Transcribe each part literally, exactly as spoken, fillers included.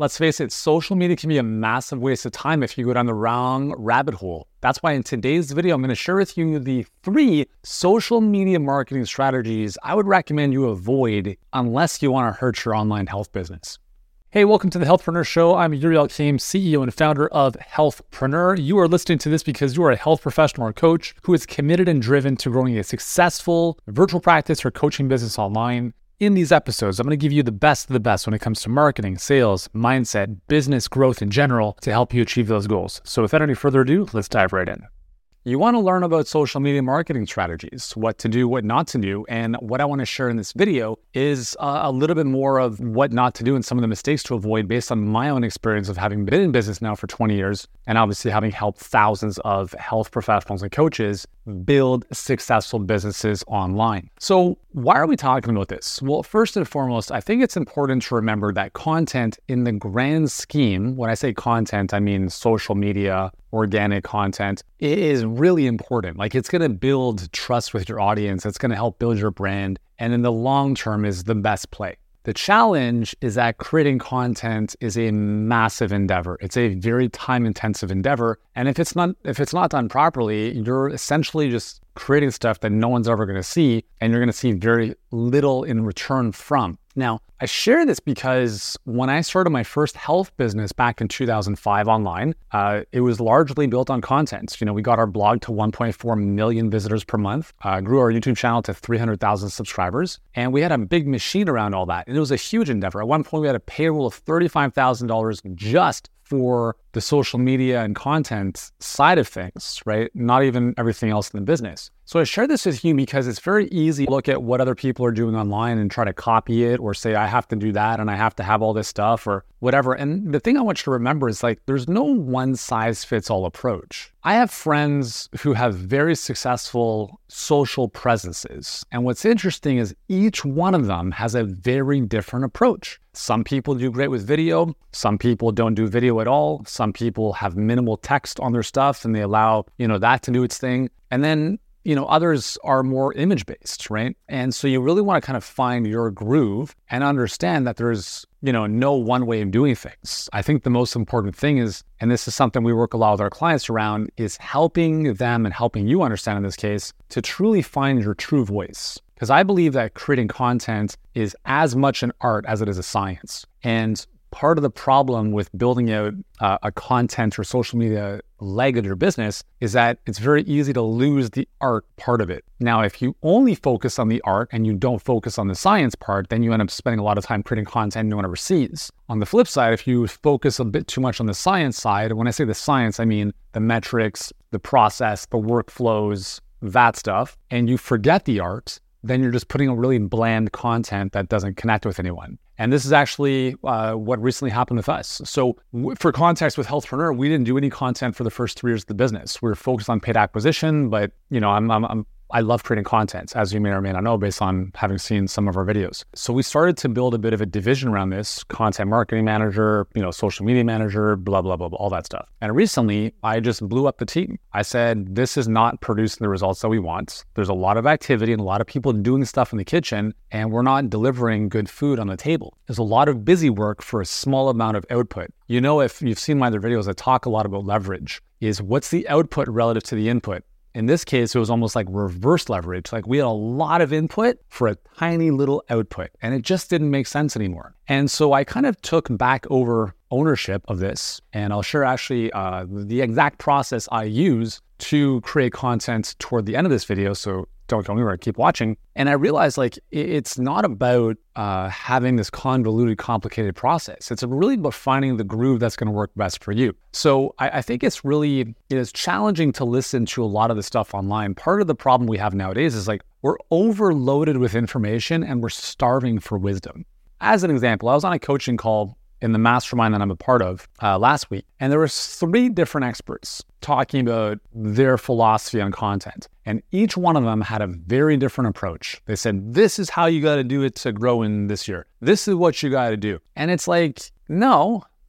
let's face it, social media can be a massive waste of time if you go down the wrong rabbit hole. That's why in today's video, I'm going to share with you the three social media marketing strategies I would recommend you avoid unless you want to hurt your online health business. Hey, welcome to the Healthpreneur Show. I'm Yuri Elkaim, C E O and founder of Healthpreneur. You are listening to this because you are a health professional or coach who is committed and driven to growing a successful virtual practice or coaching business online. In these episodes, I'm going to give you the best of the best when it comes to marketing, sales, mindset, business growth in general to help you achieve those goals. So without any further ado, let's dive right in. You want to learn about social media marketing strategies, what to do, what not to do. And what I want to share in this video is uh, a little bit more of what not to do and some of the mistakes to avoid based on my own experience of having been in business now for twenty years and obviously having helped thousands of health professionals and coaches build successful businesses online. So why are we talking about this? Well, first and foremost, I think it's important to remember that content in the grand scheme, when I say content, I mean social media, organic content, it is really important. Like it's going to build trust with your audience. It's going to help build your brand. And in the long term is the best play. The challenge is that creating content is a massive endeavor. It's a very time-intensive endeavor. And if it's not if it's not done properly, you're essentially just creating stuff that no one's ever going to see, and you're going to see very little in return from. Now, I share this because when I started my first health business back in two thousand five online, uh, it was largely built on content. You know, we got our blog to one point four million visitors per month, uh, grew our YouTube channel to three hundred thousand subscribers, and we had a big machine around all that. And it was a huge endeavor. At one point, we had a payroll of thirty-five thousand dollars just for the social media and content side of things, right? Not even everything else in the business. So I share this with you because it's very easy to look at what other people are doing online and try to copy it or say, I have to do that and I have to have all this stuff or whatever. And the thing I want you to remember is like, there's no one size fits all approach. I have friends who have very successful social presences. And what's interesting is each one of them has a very different approach. Some people do great with video. Some people don't do video at all. Some people have minimal text on their stuff and they allow, you know, that to do its thing. And then, you know, others are more image-based, right? And so you really want to kind of find your groove and understand that there's, you know, no one way of doing things. I think the most important thing is, and this is something we work a lot with our clients around, is helping them and helping you understand in this case to truly find your true voice. Because I believe that creating content is as much an art as it is a science. And part of the problem with building out uh, a content or social media leg of your business is that it's very easy to lose the art part of it. Now, if you only focus on the art and you don't focus on the science part, then you end up spending a lot of time creating content no one ever sees. On the flip side, if you focus a bit too much on the science side, when I say the science, I mean the metrics, the process, the workflows, that stuff, and you forget the art, then you're just putting a really bland content that doesn't connect with anyone. And this is actually uh, what recently happened with us. So w- for context with Healthpreneur, we didn't do any content for the first three years of the business. We were focused on paid acquisition, but you know, I'm, I'm, I'm I love creating content, as you may or may not know, based on having seen some of our videos. So we started to build a bit of a division around this: content marketing manager, you know, social media manager, blah, blah, blah, blah, all that stuff. And recently, I just blew up the team. I said, this is not producing the results that we want. There's a lot of activity and a lot of people doing stuff in the kitchen, and we're not delivering good food on the table. There's a lot of busy work for a small amount of output. You know, if you've seen my other videos, I talk a lot about leverage, is what's the output relative to the input? In this case, it was almost like reverse leverage. Like we had a lot of input for a tiny little output, and it just didn't make sense anymore. And so I kind of took back over ownership of this, and I'll share actually uh, the exact process I use to create content toward the end of this video. So don't go anywhere, keep watching. And I realized like it's not about uh, having this convoluted, complicated process. It's really about finding the groove that's going to work best for you. So I, I think it's really, it is challenging to listen to a lot of the stuff online. Part of the problem we have nowadays is like we're overloaded with information and we're starving for wisdom. As an example, I was on a coaching call in the mastermind that I'm a part of uh, last week. And there were three different experts talking about their philosophy on content. And each one of them had a very different approach. They said, this is how you got to do it to grow in this year. This is what you got to do. And it's like, no,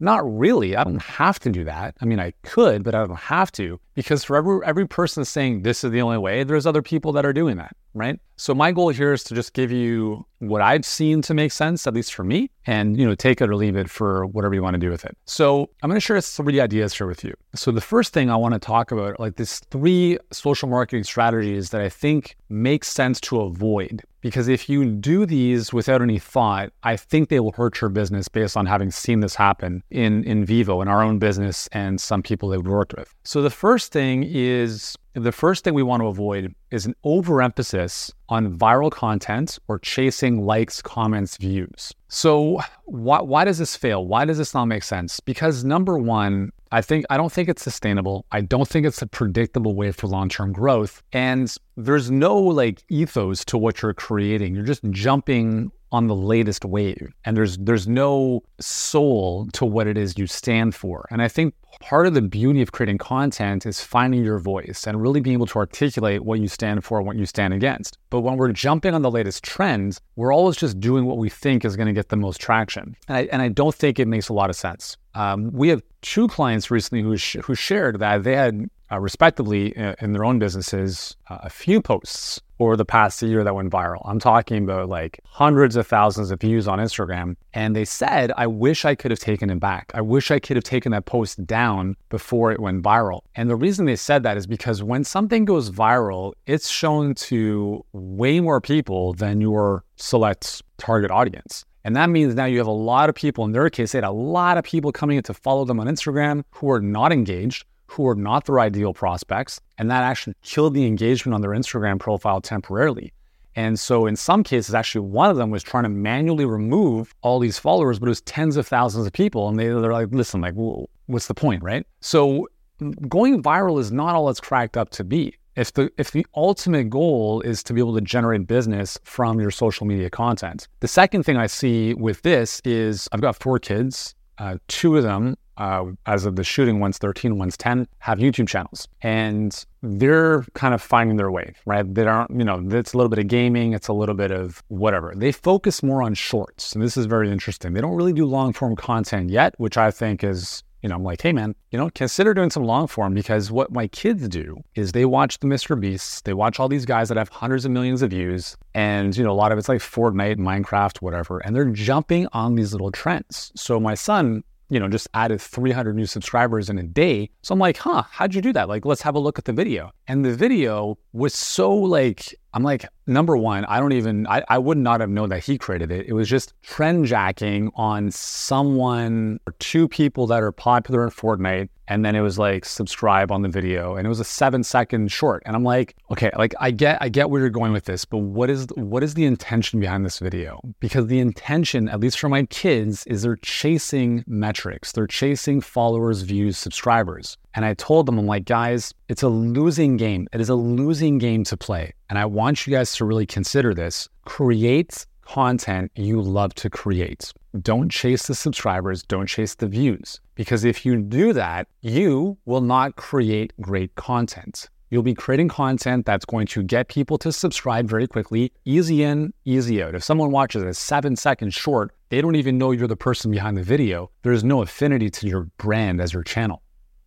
not really. I don't have to do that. I mean, I could, but I don't have to, because for every, every person saying this is the only way, there's other people that are doing that, right? So my goal here is to just give you what I've seen to make sense, at least for me, and, you know, take it or leave it for whatever you want to do with it. So I'm going to share three ideas here with you. So the first thing I want to talk about, like these three social marketing strategies that I think make sense to avoid. Because if you do these without any thought, I think they will hurt your business based on having seen this happen in, in vivo, in our own business and some people that we've worked with. So the first thing is, the first thing we want to avoid is an overemphasis on viral content or chasing likes, comments, views. So why, why does this fail? Why does this not make sense? Because number one, I think I don't think it's sustainable. I don't think it's a predictable way for long-term growth. And there's no like ethos to what you're creating. You're just jumping on the latest wave. And there's there's no soul to what it is you stand for. And I think part of the beauty of creating content is finding your voice and really being able to articulate what you stand for and what you stand against. But when we're jumping on the latest trends, we're always just doing what we think is going to get the most traction. And I, and I don't think it makes a lot of sense. Um, we have two clients recently who sh- who shared that they had, uh, respectively, uh, in their own businesses, uh, a few posts over the past year that went viral. I'm talking about like hundreds of thousands of views on Instagram. And they said, I wish I could have taken it back. I wish I could have taken that post down before it went viral. And the reason they said that is because when something goes viral, it's shown to way more people than your select target audience. And that means now you have a lot of people, in their case, they had a lot of people coming in to follow them on Instagram who are not engaged, who are not their ideal prospects. And that actually killed the engagement on their Instagram profile temporarily. And so in some cases, actually one of them was trying to manually remove all these followers, but it was tens of thousands of people. And they, they're like, listen, like, well, what's the point, right? So going viral is not all it's cracked up to be. If the if the ultimate goal is to be able to generate business from your social media content. The second thing I see with this is I've got four kids. Uh, two of them, uh, as of the shooting, one's thirteen, one's ten, have YouTube channels. And they're kind of finding their way, right? They aren't, you know, it's a little bit of gaming, it's a little bit of whatever. They focus more on shorts. And this is very interesting. They don't really do long form content yet, which I think is, you know, I'm like, hey man, you know, consider doing some long form, because what my kids do is they watch the Mister Beasts, they watch all these guys that have hundreds of millions of views, and, you know, a lot of it's like Fortnite, Minecraft, whatever, and they're jumping on these little trends. So my son, you know, just added three hundred new subscribers in a day. So I'm like, huh, how'd you do that? Like, let's have a look at the video. And the video was so like, I'm like, number one, I don't even, I, I would not have known that he created it. It was just trend jacking on someone or two people that are popular in Fortnite. And then it was like, subscribe on the video. And it was a seven second short. And I'm like, okay, like I get, I get where you're going with this, but what is, what is the intention behind this video? Because the intention, at least for my kids, is they're chasing metrics. They're chasing followers, views, subscribers. And I told them, I'm like, guys, it's a losing game. It is a losing game to play. And I want you guys to really consider this. Create content you love to create. Don't chase the subscribers. Don't chase the views. Because if you do that, you will not create great content. You'll be creating content that's going to get people to subscribe very quickly, easy in, easy out. If someone watches a seven second short, they don't even know you're the person behind the video. There's no affinity to your brand as your channel.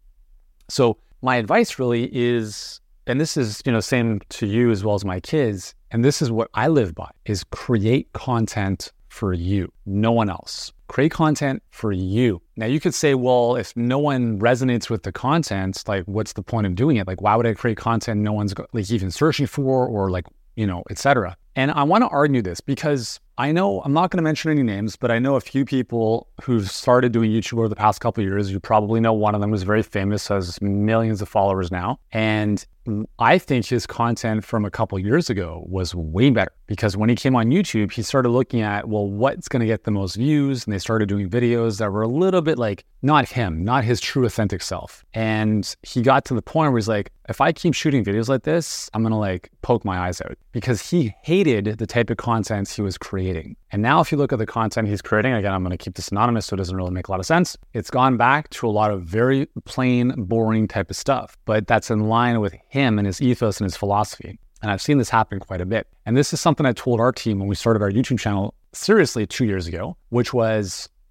So my advice really is, and this is, you know, same to you as well as my kids, and this is what I live by, is create content for you, no one else. Create content for you. Now you could say, well, if no one resonates with the content, like what's the point of doing it? Like, why would I create content no one's like even searching for, or like, you know, et cetera. And I want to argue this because I know, I'm not going to mention any names, but I know a few people who've started doing YouTube over the past couple of years. You probably know one of them who's very famous, has millions of followers now. And I think his content from a couple of years ago was way better, because when he came on YouTube, he started looking at, well, what's going to get the most views? And they started doing videos that were a little bit like, not him, not his true authentic self. And he got to the point where he's like, if I keep shooting videos like this, I'm going to like poke my eyes out, because he hated the type of content he was creating. And now if you look at the content he's creating, again, I'm going to keep this anonymous so it doesn't really make a lot of sense. It's gone back to a lot of very plain, boring type of stuff, but that's in line with him and his ethos and his philosophy. And I've seen this happen quite a bit. And this is something I told our team when we started our YouTube channel seriously two years ago, which was,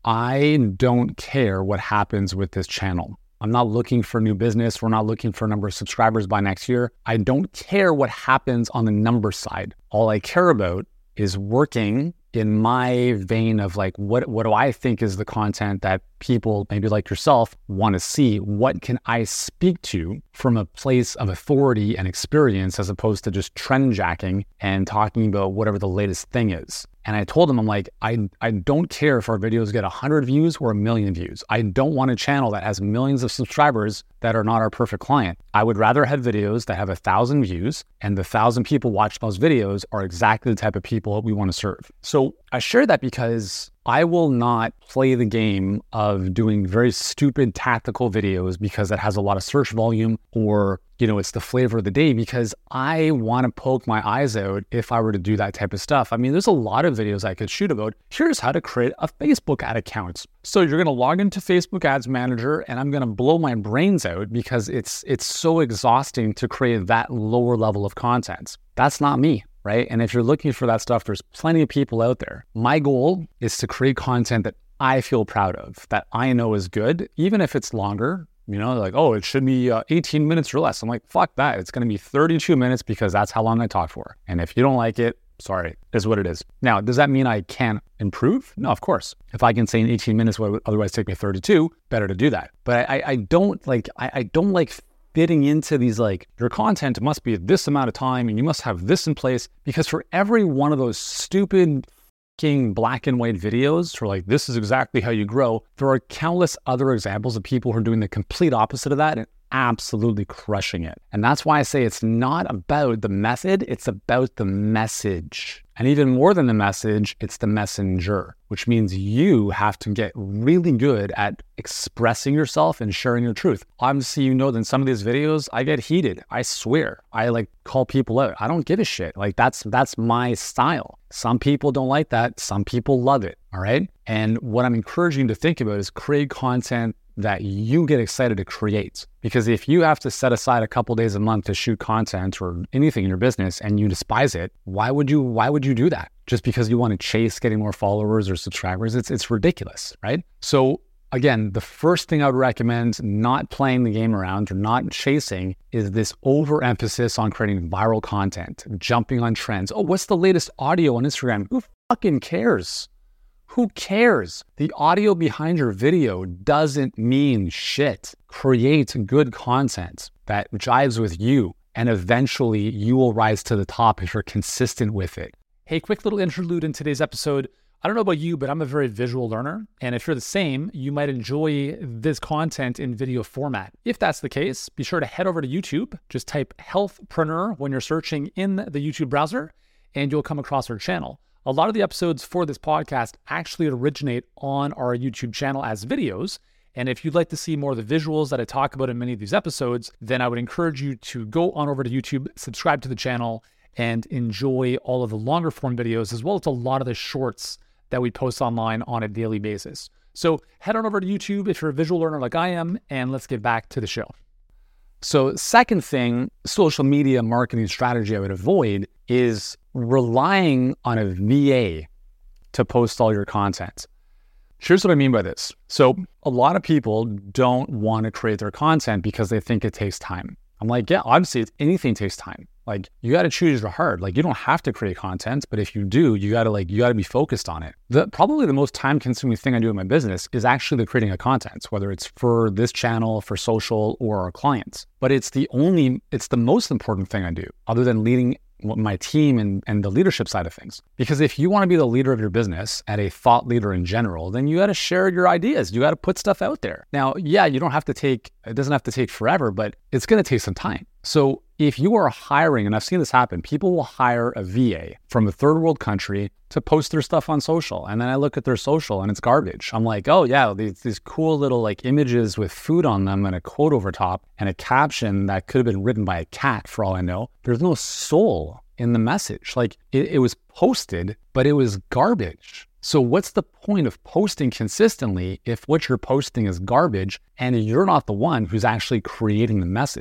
I don't care what happens with this channel. I'm not looking for new business. We're not looking for a number of subscribers by next year. I don't care what happens on the number side. All I care about is working in my vein of like, what, what do I think is the content that people, maybe like yourself, want to see? What can I speak to from a place of authority and experience as opposed to just trend jacking and talking about whatever the latest thing is? And I told him, I'm like, I, I don't care if our videos get one hundred views or a million views. I don't want a channel that has millions of subscribers that are not our perfect client. I would rather have videos that have a thousand views and the thousand people watching those videos are exactly the type of people we want to serve. So I share that because I will not play the game of doing very stupid tactical videos because it has a lot of search volume or, you know, it's the flavor of the day, because I want to poke my eyes out if I were to do that type of stuff. I mean, there's a lot of videos I could shoot about. Here's how to create a Facebook ad account. So you're going to log into Facebook Ads Manager and I'm going to blow my brains out because it's it's so exhausting to create that lower level of content. That's not me. Right? And if you're looking for that stuff, there's plenty of people out there. My goal is to create content that I feel proud of, that I know is good, even if it's longer. You know, like, oh, it should be uh, eighteen minutes or less. I'm like, fuck that. It's going to be thirty-two minutes because that's how long I talk for. And if you don't like it, sorry, is what it is. Now, does that mean I can't improve? No, of course. If I can say in eighteen minutes what would otherwise take me thirty-two, better to do that. But I, I don't like, I, I don't like fitting into these, like, your content must be this amount of time and you must have this in place, because for every one of those stupid fucking black and white videos for like, this is exactly how you grow, there are countless other examples of people who are doing the complete opposite of that and absolutely crushing it. And that's why I say it's not about the method, it's about the message. And even more than the message, it's the messenger, which means you have to get really good at expressing yourself and sharing your truth. Obviously, you know that in some of these videos, I get heated. I swear. I like call people out. I don't give a shit. Like that's that's my style. Some people don't like that. Some people love it. All right. And what I'm encouraging you to think about is create content that you get excited to create. Because if you have to set aside a couple days a month to shoot content or anything in your business and you despise it, why would you why would you do that? Just because you want to chase getting more followers or subscribers? It's it's ridiculous, right? So again, the first thing I would recommend not playing the game around or not chasing is this overemphasis on creating viral content, jumping on trends. Oh, what's the latest audio on Instagram? Who fucking cares? Who cares? The audio behind your video doesn't mean shit. Create good content that jives with you, and eventually you will rise to the top if you're consistent with it. Hey, quick little interlude in today's episode. I don't know about you, but I'm a very visual learner. And if you're the same, you might enjoy this content in video format. If that's the case, be sure to head over to YouTube. Just type Healthpreneur when you're searching in the YouTube browser, and you'll come across our channel. A lot of the episodes for this podcast actually originate on our YouTube channel as videos. And if you'd like to see more of the visuals that I talk about in many of these episodes, then I would encourage you to go on over to YouTube, subscribe to the channel, and enjoy all of the longer form videos, as well as a lot of the shorts that we post online on a daily basis. So head on over to YouTube if you're a visual learner like I am, and let's get back to the show. So second thing, social media marketing strategy I would avoid is relying on a V A to post all your content. Here's what I mean by this. So a lot of people don't want to create their content because they think it takes time. I'm like, yeah, obviously anything takes time. Like you got to choose your heart. Like you don't have to create content, but if you do, you got to like, you got to be focused on it. The probably the most time consuming thing I do in my business is actually the creating of content, whether it's for this channel, for social, or our clients. But it's the only, it's the most important thing I do other than leading my team and, and the leadership side of things. Because if you want to be the leader of your business and a thought leader in general, then you got to share your ideas. You got to put stuff out there. Now, yeah, you don't have to take, it doesn't have to take forever, but it's going to take some time. So if you are hiring, and I've seen this happen, people will hire a V A from a third world country to post their stuff on social. And then I look at their social and it's garbage. I'm like, oh yeah, these, these cool little like images with food on them and a quote over top and a caption that could have been written by a cat for all I know. There's no soul in the message. Like it, it was posted, but it was garbage. So what's the point of posting consistently if what you're posting is garbage and you're not the one who's actually creating the message?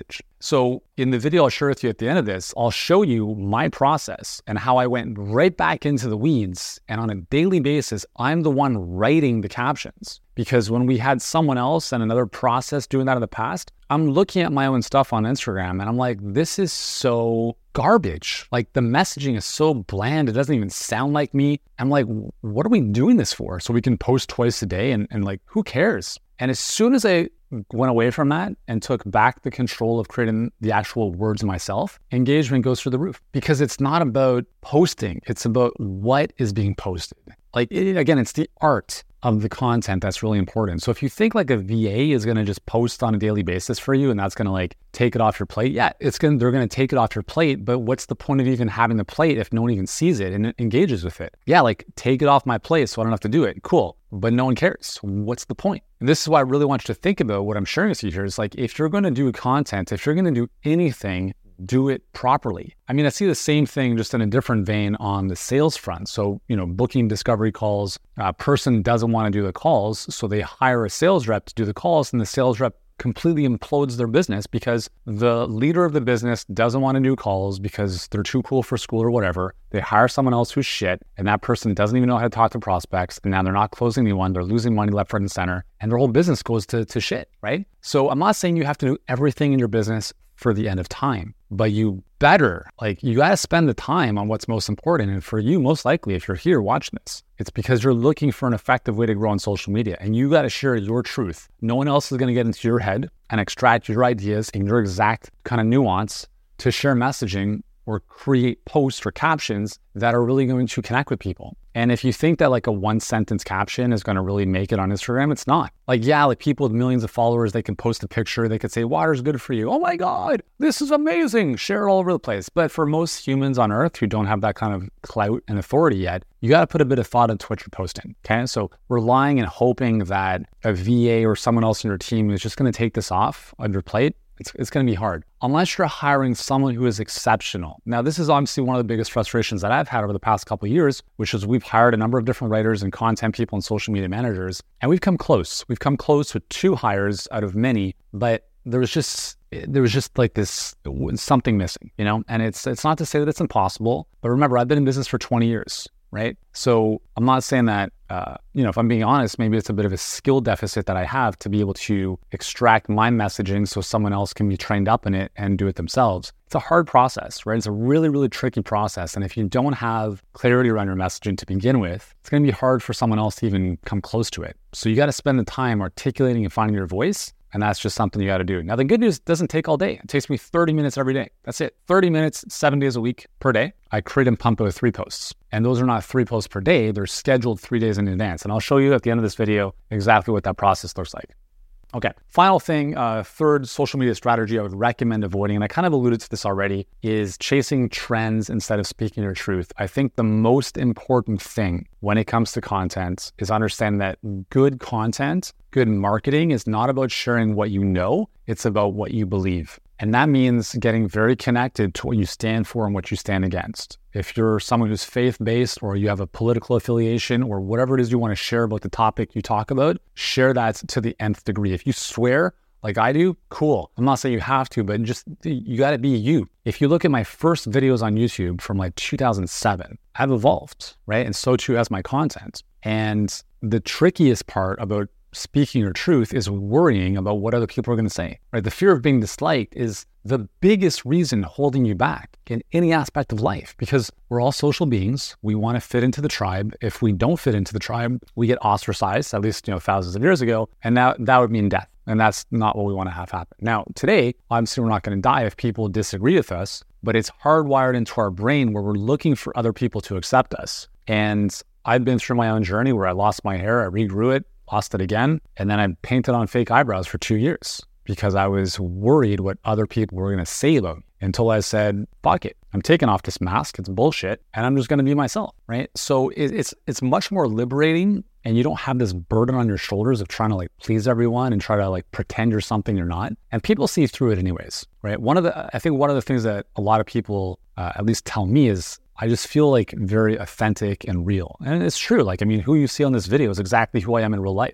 So in the video I'll share with you at the end of this, I'll show you my process and how I went right back into the weeds. And on a daily basis, I'm the one writing the captions. Because when we had someone else and another process doing that in the past, I'm looking at my own stuff on Instagram and I'm like, this is so garbage. Like the messaging is so bland. It doesn't even sound like me. I'm like, what are we doing this for? So we can post twice a day and, and like, who cares? And as soon as I went away from that and took back the control of creating the actual words myself, engagement goes through the roof because it's not about posting. It's about what is being posted. Like, it, again, it's the art of the content that's really important. So if you think like a V A is going to just post on a daily basis for you and that's going to like take it off your plate, yeah, it's going to, they're going to take it off your plate, but what's the point of even having the plate if no one even sees it and engages with it? Yeah, like take it off my plate so I don't have to do it. Cool. But no one cares. What's the point? And this is why I really want you to think about what I'm sharing with you here is like, if you're going to do content, if you're going to do anything, do it properly. I mean, I see the same thing just in a different vein on the sales front. So, you know, booking discovery calls, a person doesn't want to do the calls, so they hire a sales rep to do the calls, and the sales rep completely implodes their business because the leader of the business doesn't want to do calls because they're too cool for school or whatever. They hire someone else who's shit, and that person doesn't even know how to talk to prospects, and now they're not closing anyone, they're losing money left, right, and center, and their whole business goes to, to shit, right? So I'm not saying you have to do everything in your business for the end of time, but you better, like you got to spend the time on what's most important. And for you, most likely, if you're here watching this, it's because you're looking for an effective way to grow on social media and you got to share your truth. No one else is going to get into your head and extract your ideas and your exact kind of nuance to share messaging or create posts or captions that are really going to connect with people. And if you think that like a one sentence caption is going to really make it on Instagram, it's not. Like, yeah, like people with millions of followers, they can post a picture, they could say, water's good for you. Oh my God, this is amazing. Share it all over the place. But for most humans on earth who don't have that kind of clout and authority yet, you got to put a bit of thought into what you're posting. Okay. So relying and hoping that a V A or someone else in your team is just going to take this off on your plate, It's, it's going to be hard unless you're hiring someone who is exceptional. Now, this is obviously one of the biggest frustrations that I've had over the past couple of years, which is we've hired a number of different writers and content people and social media managers, and we've come close. We've come close with two hires out of many, but there was just there was just like this something missing, you know. And it's it's not to say that it's impossible, but remember, I've been in business for twenty years. Right? So I'm not saying that, uh, you know, if I'm being honest, maybe it's a bit of a skill deficit that I have to be able to extract my messaging so someone else can be trained up in it and do it themselves. It's a hard process, right? It's a really, really tricky process. And if you don't have clarity around your messaging to begin with, it's going to be hard for someone else to even come close to it. So you got to spend the time articulating and finding your voice. And that's just something you got to do. Now, the good news doesn't take all day. It takes me thirty minutes every day. That's it. thirty minutes, seven days a week per day. I create and pump out three posts. And those are not three posts per day. They're scheduled three days in advance. And I'll show you at the end of this video exactly what that process looks like. Okay, final thing, uh, third social media strategy I would recommend avoiding, and I kind of alluded to this already, is chasing trends instead of speaking your truth. I think the most important thing when it comes to content is understanding that good content, good marketing is not about sharing what you know, it's about what you believe. And that means getting very connected to what you stand for and what you stand against. If you're someone who's faith-based or you have a political affiliation or whatever it is you want to share about the topic you talk about, share that to the nth degree. If you swear like I do, cool. I'm not saying you have to, but just you got to be you. If you look at my first videos on YouTube from like two thousand seven, I've evolved, right? And so too has my content. And the trickiest part about speaking your truth is worrying about what other people are going to say, right? The fear of being disliked is the biggest reason holding you back in any aspect of life, because we're all social beings. We want to fit into the tribe. If we don't fit into the tribe, we get ostracized, at least, you know, thousands of years ago. And that, that would mean death. And that's not what we want to have happen. Now, today, obviously, we're not going to die if people disagree with us, but it's hardwired into our brain where we're looking for other people to accept us. And I've been through my own journey where I lost my hair, I regrew it, lost it again, and then I painted on fake eyebrows for two years because I was worried what other people were going to say about me until I said, fuck it, I'm taking off this mask, it's bullshit, and I'm just going to be myself, right? So it, it's it's much more liberating, and you don't have this burden on your shoulders of trying to like please everyone and try to like pretend you're something you're not. And people see through it anyways, right? One of the, I think one of the things that a lot of people uh, at least tell me is, I just feel like very authentic and real. And it's true. Like, I mean, who you see on this video is exactly who I am in real life. Like,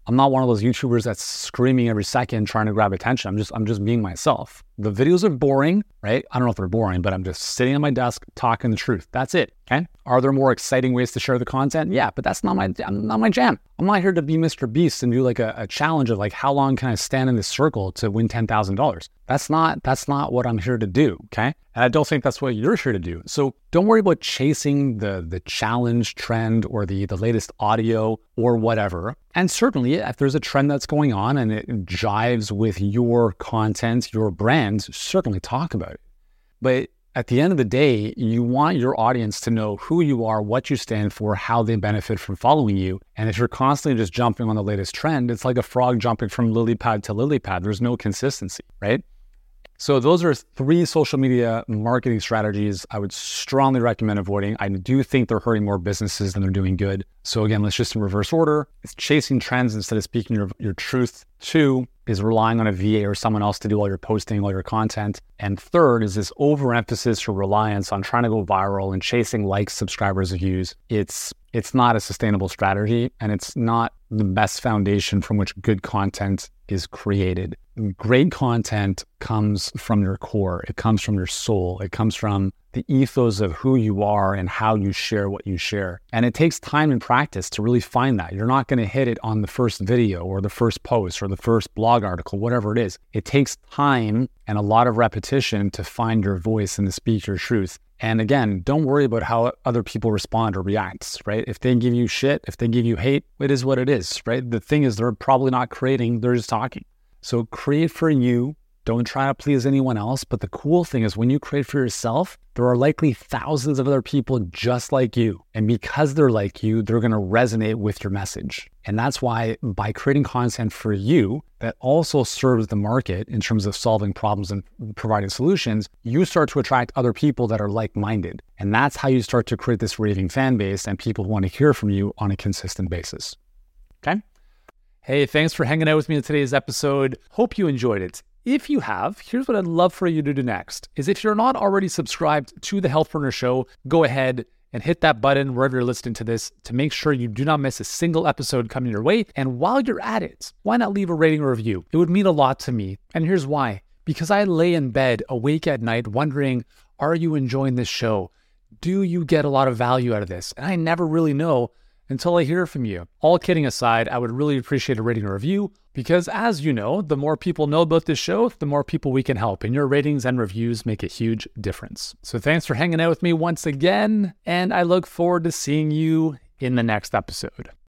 I'm not one of those YouTubers that's screaming every second trying to grab attention. I'm just I'm just being myself. The videos are boring, right? I don't know if they're boring, but I'm just sitting on my desk talking the truth. That's it, okay? Are there more exciting ways to share the content? Yeah, but that's not my not my jam. I'm not here to be Mister Beast and do like a, a challenge of like how long can I stand in this circle to win ten thousand dollars. That's not that's not what I'm here to do, okay? And I don't think that's what you're here to do. So don't worry about chasing the the challenge trend or the the latest audio or whatever. And certainly if there's a trend that's going on and it jives with your content, your brand, certainly talk about it. But at the end of the day, you want your audience to know who you are, what you stand for, how they benefit from following you. And if you're constantly just jumping on the latest trend, it's like a frog jumping from lily pad to lily pad. There's no consistency, right? So those are three social media marketing strategies I would strongly recommend avoiding. I do think they're hurting more businesses than they're doing good. So again, let's just in reverse order. It's chasing trends instead of speaking your, your truth. Two is relying on a V A or someone else to do all your posting, all your content. And third is this overemphasis or reliance on trying to go viral and chasing likes, subscribers, views. It's it's not a sustainable strategy, and it's not the best foundation from which good content is created. Great content comes from your core. It comes from your soul. It comes from the ethos of who you are and how you share what you share. And it takes time and practice to really find that. You're not going to hit it on the first video or the first post or the first blog article, whatever it is. It takes time and a lot of repetition to find your voice and to speak your truth. And again, don't worry about how other people respond or react, right? If they give you shit, if they give you hate, it is what it is, right? The thing is, they're probably not creating, they're just talking. So create for you. Don't try to please anyone else. But the cool thing is when you create for yourself, there are likely thousands of other people just like you. And because they're like you, they're going to resonate with your message. And that's why by creating content for you that also serves the market in terms of solving problems and providing solutions, you start to attract other people that are like-minded. And that's how you start to create this raving fan base and people who want to hear from you on a consistent basis. Okay? Hey, thanks for hanging out with me in today's episode. Hope you enjoyed it. If you have, here's what I'd love for you to do next, is if you're not already subscribed to the Healthpreneur Show, go ahead and hit that button wherever you're listening to this to make sure you do not miss a single episode coming your way. And while you're at it, why not leave a rating or review? It would mean a lot to me. And here's why. Because I lay in bed awake at night wondering, are you enjoying this show? Do you get a lot of value out of this? And I never really know until I hear from you. All kidding aside, I would really appreciate a rating or review because, as you know, the more people know about this show, the more people we can help, and your ratings and reviews make a huge difference. So thanks for hanging out with me once again, and I look forward to seeing you in the next episode.